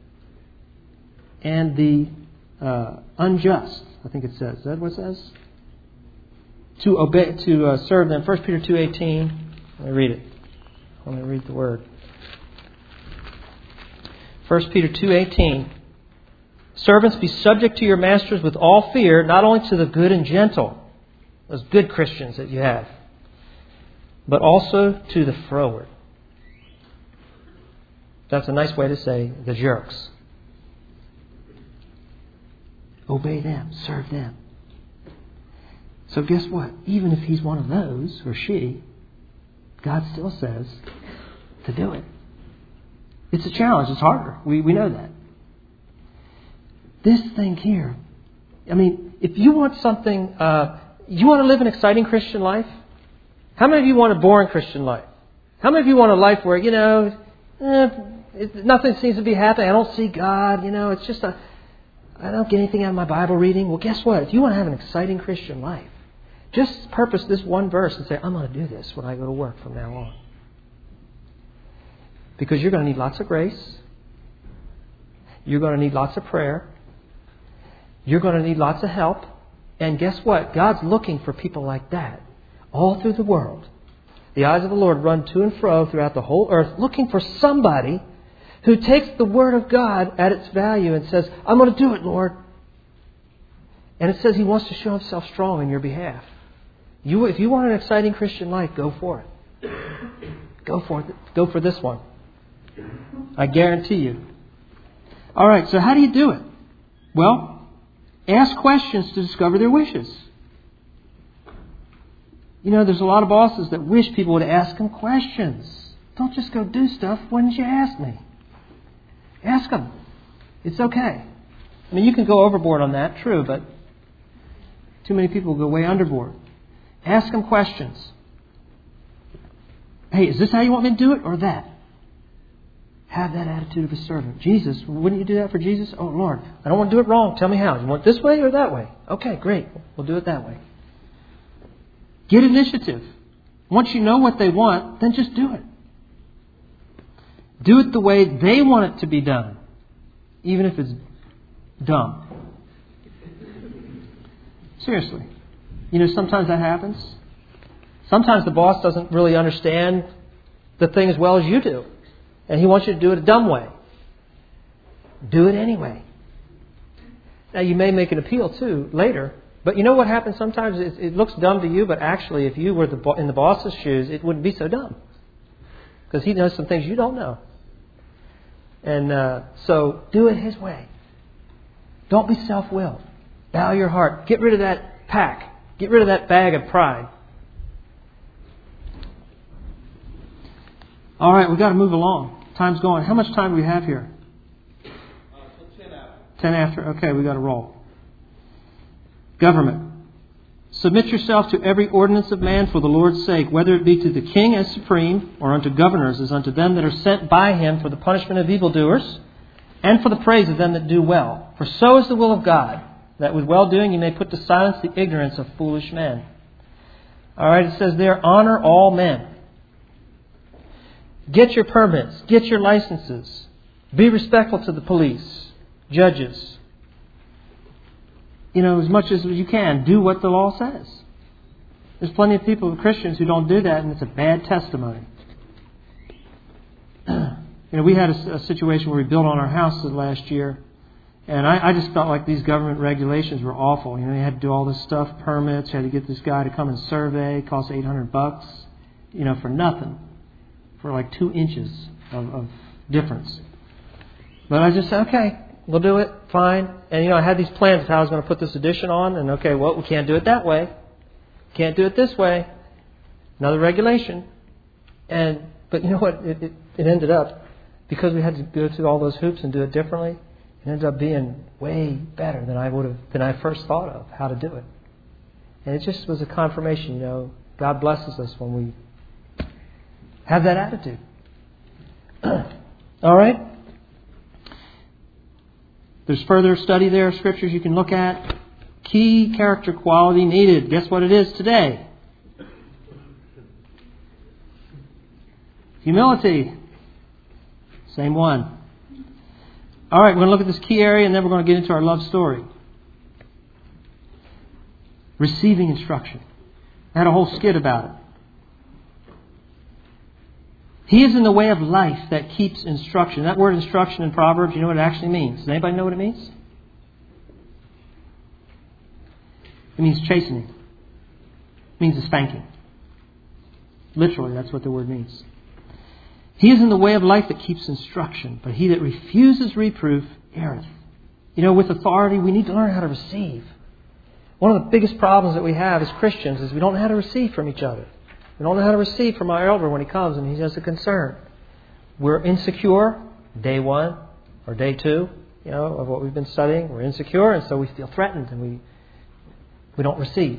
and the unjust, I think it says. Is that what it says? To obey, to serve them. 1 Peter 2:18. Let me read it. Let me read the word. 1 Peter 2:18. Servants, be subject to your masters with all fear, not only to the good and gentle, those good Christians that you have, but also to the froward. That's a nice way to say the jerks. Obey them, serve them. So guess what? Even if he's one of those, or she, God still says to do it. It's a challenge. It's harder. We know that. This thing here, if you want something, you want to live an exciting Christian life? How many of you want a boring Christian life? How many of you want a life where, nothing seems to be happening. I don't see God. It's just I don't get anything out of my Bible reading. Well, guess what? If you want to have an exciting Christian life, just purpose this one verse and say, I'm going to do this when I go to work from now on. Because you're going to need lots of grace. You're going to need lots of prayer. You're going to need lots of help. And guess what? God's looking for people like that all through the world. The eyes of the Lord run to and fro throughout the whole earth, looking for somebody who takes the Word of God at its value and says, I'm going to do it, Lord. And it says He wants to show Himself strong in your behalf. If you want an exciting Christian life, go for it. Go for it. Go for this one. I guarantee you. All right, so how do you do it? Well, ask questions to discover their wishes. There's a lot of bosses that wish people would ask them questions. Don't just go do stuff. Why didn't you ask me? Ask them. It's okay. You can go overboard on that, true, but too many people go way underboard. Ask them questions. Hey, is this how you want me to do it or that? Have that attitude of a servant. Jesus, wouldn't you do that for Jesus? Oh, Lord, I don't want to do it wrong. Tell me how. You want it this way or that way? Okay, great. We'll do it that way. Get initiative. Once you know what they want, then just do it. Do it the way they want it to be done, even if it's dumb. Seriously. Sometimes that happens. Sometimes the boss doesn't really understand the thing as well as you do. And he wants you to do it a dumb way. Do it anyway. Now, you may make an appeal, too, later. But you know what happens sometimes? It looks dumb to you, but actually, if you were in the boss's shoes, it wouldn't be so dumb. Because he knows some things you don't know. And so, do it his way. Don't be self-willed. Bow your heart. Get rid of that pack. Get rid of that bag of pride. All right, we've got to move along. Time's going. How much time do we have here? 10 after. 10 after. Okay, we've got to roll. Government. Submit yourself to every ordinance of man for the Lord's sake, whether it be to the king as supreme, or unto governors as unto them that are sent by him for the punishment of evildoers, and for the praise of them that do well. For so is the will of God, that with well-doing you may put to silence the ignorance of foolish men. All right, it says there, honor all men. Get your permits. Get your licenses. Be respectful to the police, judges. As much as you can, do what the law says. There's plenty of people, Christians, who don't do that, and it's a bad testimony. We had a situation where we built on our house last year, and I just felt like these government regulations were awful. You had to do all this stuff, permits, you had to get this guy to come and survey, it cost $800, for nothing, for like 2 inches of difference. But I just said, okay, we'll do it, fine. And I had these plans of how I was going to put this addition on, and okay, well, we can't do it that way. Can't do it this way. Another regulation. But you know what? It ended up, because we had to go through all those hoops and do it differently, it ended up being way better than I first thought of how to do it. And it just was a confirmation, God blesses us when we have that attitude. All right? There's further study there, scriptures you can look at. Key character quality needed. Guess what it is today? Humility. Same one. All right, we're going to look at this key area, and then we're going to get into our love story. Receiving instruction. I had a whole skit about it. He is in the way of life that keeps instruction. That word instruction in Proverbs, you know what it actually means? Does anybody know what it means? It means chastening. It means a spanking. Literally, that's what the word means. He is in the way of life that keeps instruction, but he that refuses reproof erreth. With authority, we need to learn how to receive. One of the biggest problems that we have as Christians is we don't know how to receive from each other. We don't know how to receive from our elder when he comes and he has a concern. We're insecure, day 1 or day 2, of what we've been studying. We're insecure, and so we feel threatened, and we don't receive.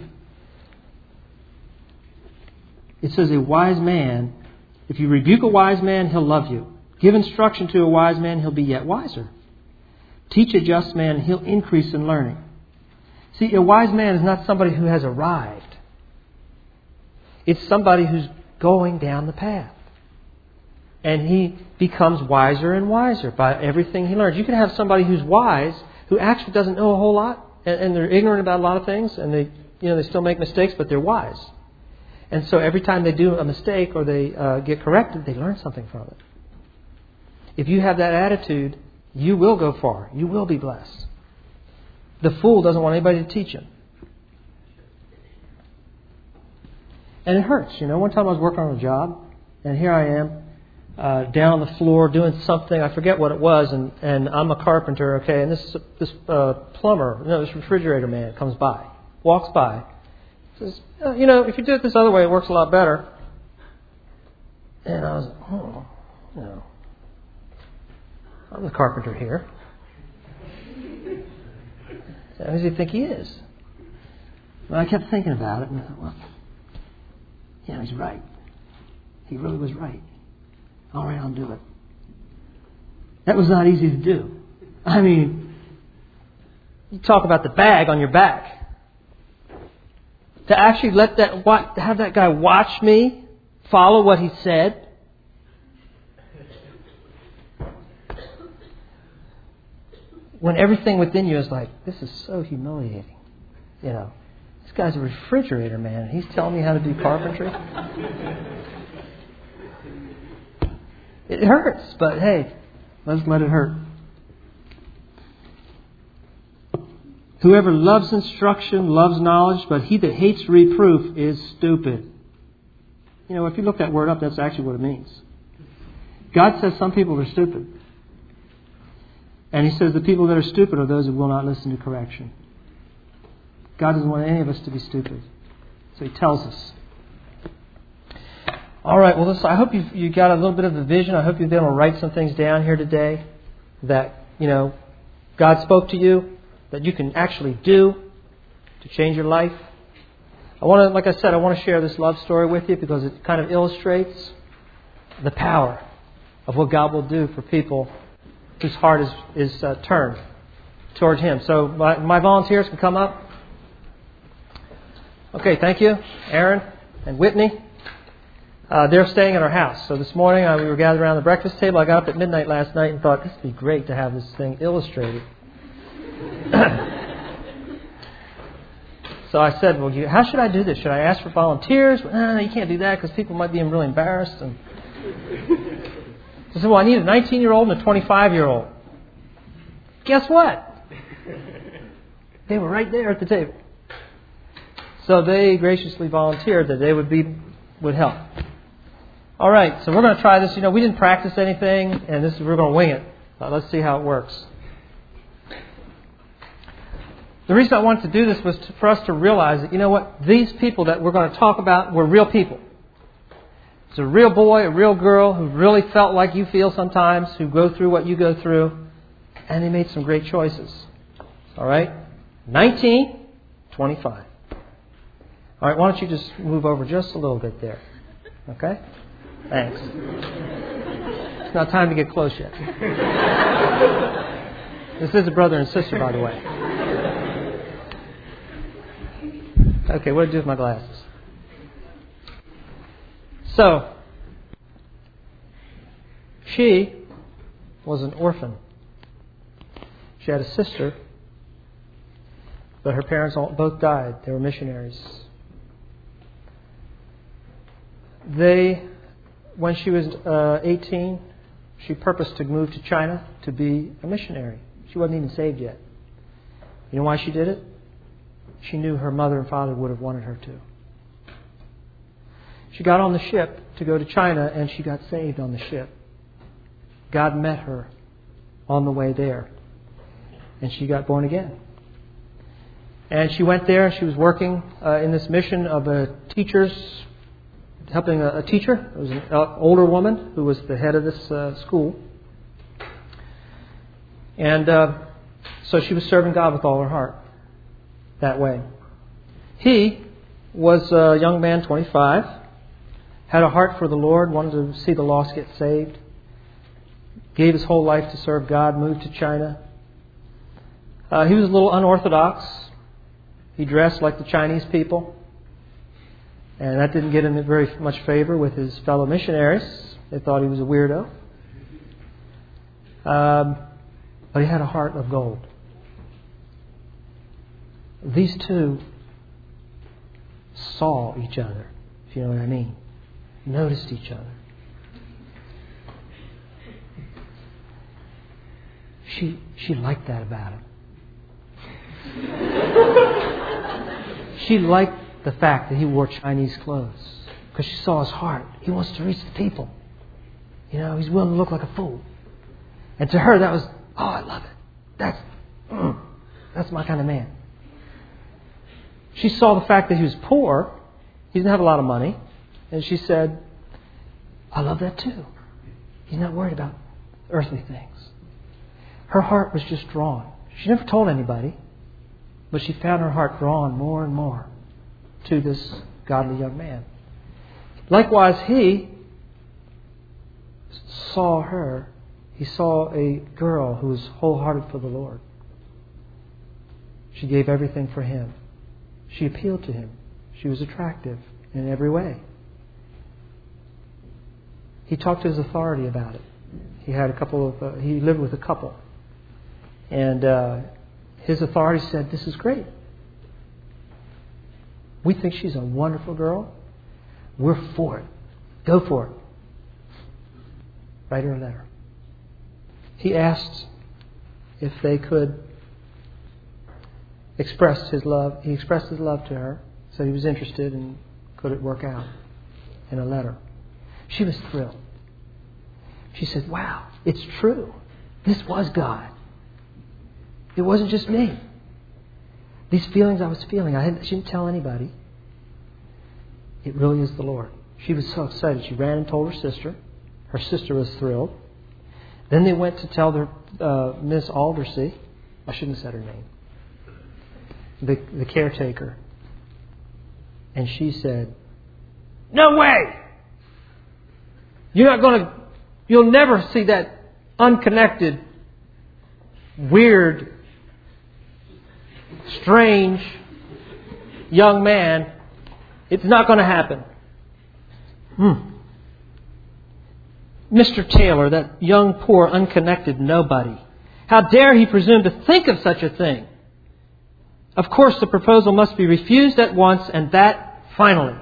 It says a wise man, if you rebuke a wise man, he'll love you. Give instruction to a wise man, he'll be yet wiser. Teach a just man, he'll increase in learning. See, a wise man is not somebody who has arrived. It's somebody who's going down the path. And he becomes wiser and wiser by everything he learns. You can have somebody who's wise who actually doesn't know a whole lot, and they're ignorant about a lot of things, and they still make mistakes, but they're wise. And so every time they do a mistake or they get corrected, they learn something from it. If you have that attitude, you will go far. You will be blessed. The fool doesn't want anybody to teach him. And it hurts. One time I was working on a job, and here I am, down on the floor doing something. I forget what it was, and I'm a carpenter, okay, and this plumber, this refrigerator man comes by, walks by, says, if you do it this other way, it works a lot better. And I was like, I'm the carpenter here. Who does he think he is? Well, I kept thinking about it, and I thought, well, he's right. He really was right. All right, I'll do it. That was not easy to do. You talk about the bag on your back. To actually have that guy watch me, follow what he said. When everything within you is like, this is so humiliating. This guy's a refrigerator man, and he's telling me how to do carpentry. It hurts, but hey, let's let it hurt. Whoever loves instruction loves knowledge, but he that hates reproof is stupid. If you look that word up, that's actually what it means. God says some people are stupid. And he says the people that are stupid are those who will not listen to correction. God doesn't want any of us to be stupid. So he tells us. All right, well, I hope you got a little bit of a vision. I hope you've been able to write some things down here today that, God spoke to you, that you can actually do to change your life. Like I said, I want to share this love story with you because it kind of illustrates the power of what God will do for people whose heart is turned towards Him. So my volunteers can come up. Okay, thank you, Aaron and Whitney. they're staying at our house. So this morning we were gathered around the breakfast table. I got up at midnight last night and thought, this would be great to have this thing illustrated. So I said, well, how should I do this? Should I ask for volunteers? No, you can't do that because people might be really embarrassed. And so I said, well, I need a 19-year-old and a 25-year-old. Guess what? They were right there at the table. So they graciously volunteered that they would help. All right, so we're going to try this. We didn't practice anything, and we're going to wing it. Let's see how it works. The reason I wanted to do this was for us to realize that, these people that we're going to talk about were real people. It's a real boy, a real girl who really felt like you feel sometimes, who go through what you go through, and they made some great choices. All right? 19, 25. All right, why don't you just move over just a little bit there. Okay? Thanks. It's not time to get close yet. This is a brother and sister, by the way. Okay, what do I do with my glasses? So, she was an orphan. She had a sister, but her parents both died. They were missionaries. When she was 18, she purposed to move to China to be a missionary. She wasn't even saved yet. You know why she did it? She knew her mother and father would have wanted her to. She got on the ship to go to China, and she got saved on the ship. God met her on the way there, and she got born again. And she went there, and she was working in this mission of helping a teacher. It was an older woman who was the head of this school. And so she was serving God with all her heart that way. He was a young man, 25, had a heart for the Lord, wanted to see the lost get saved, gave his whole life to serve God, moved to China. He was a little unorthodox. He dressed like the Chinese people. And that didn't get him very much favor with his fellow missionaries. They thought he was a weirdo. But he had a heart of gold. These two saw each other, if you know what I mean. Noticed each other. She liked that about him. She liked the fact that he wore Chinese clothes because she saw his heart. He wants to reach the people. He's willing to look like a fool. And to her, that was, I love it. That's my kind of man. She saw the fact that he was poor. He didn't have a lot of money. And she said, I love that too. He's not worried about earthly things. Her heart was just drawn. She never told anybody, but she found her heart drawn more and more to this godly young man. Likewise, he saw her. He saw a girl who was wholehearted for the Lord. She gave everything for him. She appealed to him. She was attractive in every way. He talked to his authority about it. He had he lived with a couple. And his authority said, this is great. We think she's a wonderful girl. We're for it. Go for it. Write her a letter. He asked if they could express his love. He expressed his love to her, so he was interested and could it work out in a letter. She was thrilled. She said, wow, it's true. This was God. It wasn't just me. These feelings I was feeling, I didn't tell anybody. It really is the Lord. She was so excited. She ran and told her sister. Her sister was thrilled. Then they went to tell their Miss Aldersey. I shouldn't have said her name. The caretaker. And she said, no way! You'll never see that unconnected, weird, strange young man. It's not going to happen. Mr. Taylor, that young, poor, unconnected nobody. How dare he presume to think of such a thing? Of course, the proposal must be refused at once, and that finally.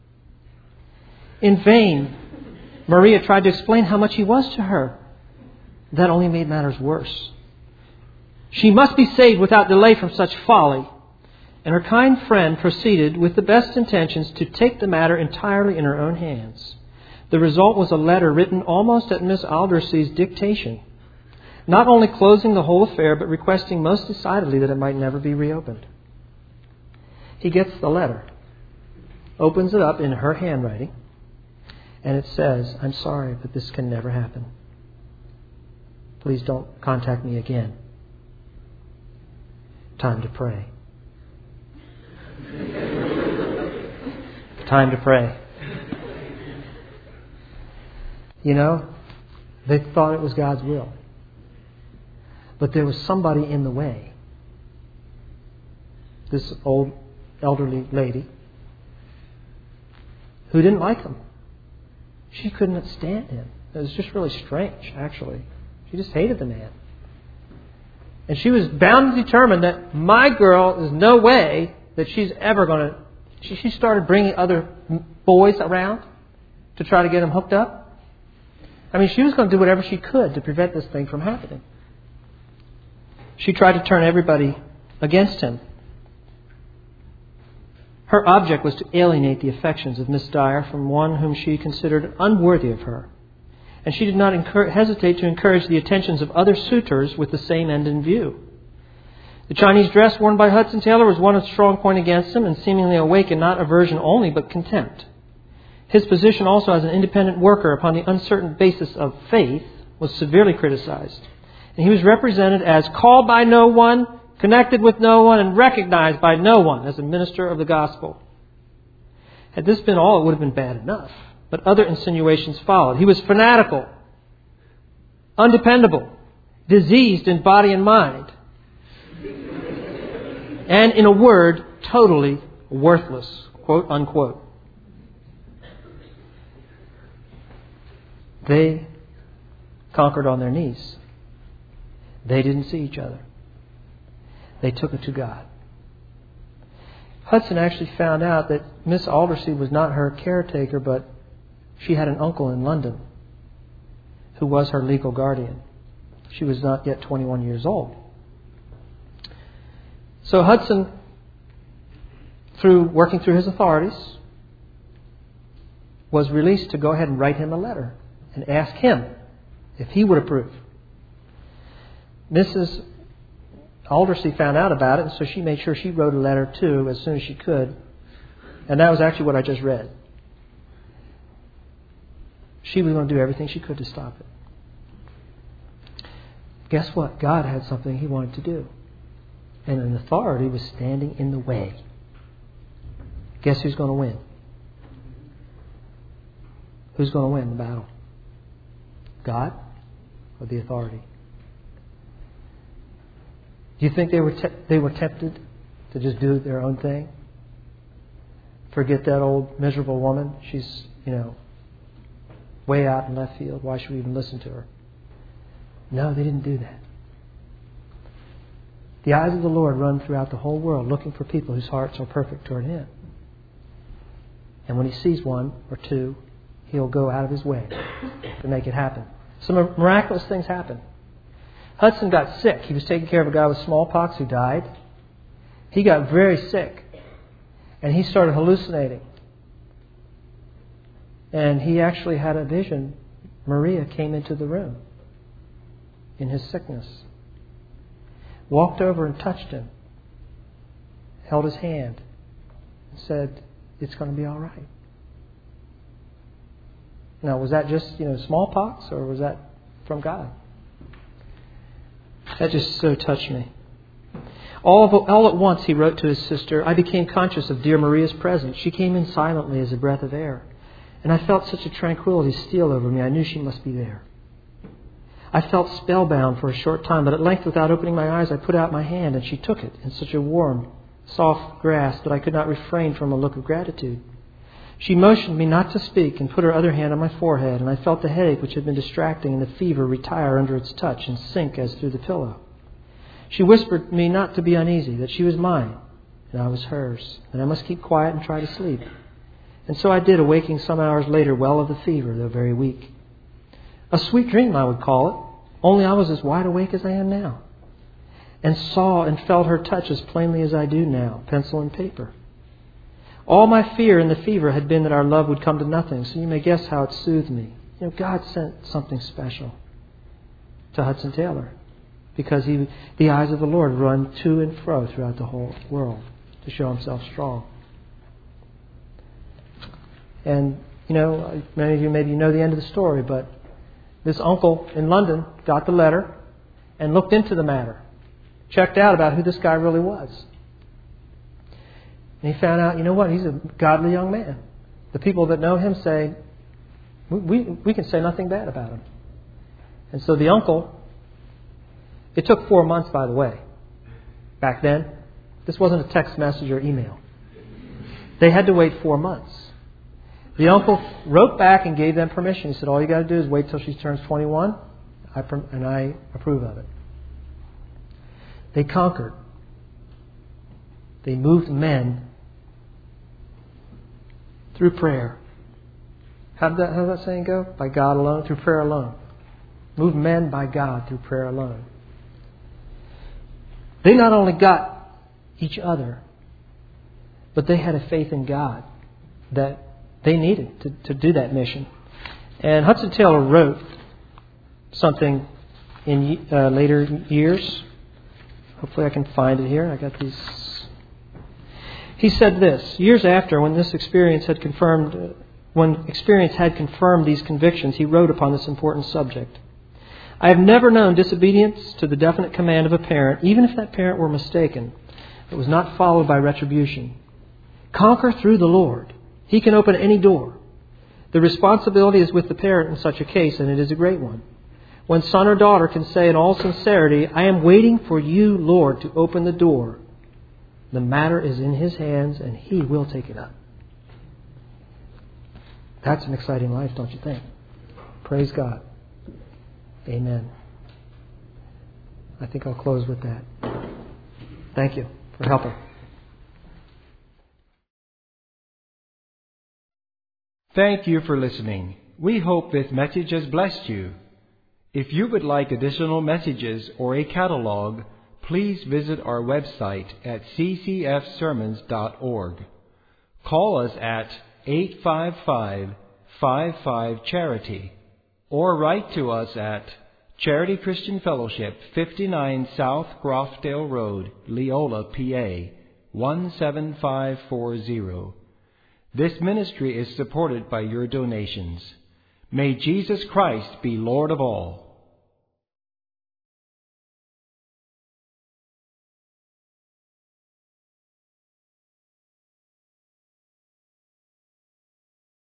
In vain, Maria tried to explain how much he was to her. That only made matters worse. She must be saved without delay from such folly. And her kind friend proceeded, with the best intentions, to take the matter entirely in her own hands. The result was a letter written almost at Miss Aldersey's dictation, not only closing the whole affair, but requesting most decidedly that it might never be reopened. He gets the letter, opens it up in her handwriting, and it says, "I'm sorry, but this can never happen. Please don't contact me again. Time to pray." Time to pray. You know, they thought it was God's will. But there was somebody in the way. This old elderly lady who didn't like him. She couldn't stand him. It was just really strange, actually. She just hated the man. And she was bound and determined that my girl, there's no way that she's ever going to... She started bringing other boys around to try to get him hooked up. I mean, she was going to do whatever she could to prevent this thing from happening. She tried to turn everybody against him. Her object was to alienate the affections of Miss Dyer from one whom she considered unworthy of her. And she did not hesitate to encourage the attentions of other suitors with the same end in view. The Chinese dress worn by Hudson Taylor was one strong point against him, and seemingly awakened not aversion only, but contempt. His position also as an independent worker upon the uncertain basis of faith was severely criticized. And he was represented as called by no one, connected with no one, and recognized by no one as a minister of the gospel. Had this been all, it would have been bad enough. But other insinuations followed. He was fanatical, undependable, diseased in body and mind, and in a word, totally worthless, quote unquote. They conquered on their knees. They didn't see each other. They took it to God. Hudson actually found out that Miss Aldersey was not her caretaker, but she had an uncle in London who was her legal guardian. She was not yet 21 years old. So Hudson, working through his authorities, was released to go ahead and write him a letter and ask him if he would approve. Mrs. Aldersey found out about it, and so she made sure she wrote a letter too as soon as she could. And that was actually what I just read. She was going to do everything she could to stop it. Guess what? God had something He wanted to do. And an authority was standing in the way. Guess who's going to win? Who's going to win the battle? God or the authority? Do you think they were tempted to just do their own thing? Forget that old miserable woman. She's, way out in left field. Why should we even listen to her? No, they didn't do that. The eyes of the Lord run throughout the whole world looking for people whose hearts are perfect toward Him. And when He sees one or two, He'll go out of His way to make it happen. Some miraculous things happen. Hudson got sick. He was taking care of a guy with smallpox who died. He got very sick. And he started hallucinating. And he actually had a vision. Maria came into the room in his sickness. Walked over and touched him. Held his hand. And said, "It's going to be all right." Now, was that just, smallpox, or was that from God? That just so touched me. All at once, he wrote to his sister, "I became conscious of dear Maria's presence. She came in silently as a breath of air. And I felt such a tranquility steal over me. I knew she must be there. I felt spellbound for a short time, but at length, without opening my eyes, I put out my hand, and she took it in such a warm, soft grasp that I could not refrain from a look of gratitude. She motioned me not to speak and put her other hand on my forehead, and I felt the headache which had been distracting and the fever retire under its touch and sink as through the pillow. She whispered me not to be uneasy, that she was mine and I was hers, and I must keep quiet and try to sleep. And so I did, awaking some hours later well of the fever, though very weak. A sweet dream, I would call it, only I was as wide awake as I am now, and saw and felt her touch as plainly as I do now, pencil and paper. All my fear in the fever had been that our love would come to nothing, so you may guess how it soothed me. God sent something special to Hudson Taylor, because the eyes of the Lord run to and fro throughout the whole world to show Himself strong. And, many of you maybe know the end of the story, but this uncle in London got the letter and looked into the matter, checked out about who this guy really was. And he found out, he's a godly young man. The people that know him say, we can say nothing bad about him. And so the uncle, it took 4 months, by the way. Back then, this wasn't a text message or email. They had to wait 4 months. The uncle wrote back and gave them permission. He said, all you got to do is wait till she turns 21, and I approve of it. They conquered. They moved men through prayer. How did that saying go? By God alone, through prayer alone. Moved men by God through prayer alone. They not only got each other, but they had a faith in God that they needed to do that mission. And Hudson Taylor wrote something in later years. Hopefully I can find it here. I got these. He said this: years after, when experience had confirmed these convictions, he wrote upon this important subject. I have never known disobedience to the definite command of a parent, even if that parent were mistaken, that was not followed by retribution. Conquer through the Lord. He can open any door. The responsibility is with the parent in such a case, and it is a great one. When son or daughter can say in all sincerity, I am waiting for you, Lord, to open the door, the matter is in His hands and He will take it up. That's an exciting life, don't you think? Praise God. Amen. I think I'll close with that. Thank you for helping. Thank you for listening. We hope this message has blessed you. If you would like additional messages or a catalog, please visit our website at ccfsermons.org. Call us at 855-55-CHARITY or write to us at Charity Christian Fellowship, 59 South Grofdale Road, Leola, PA, 17540. This ministry is supported by your donations. May Jesus Christ be Lord of all.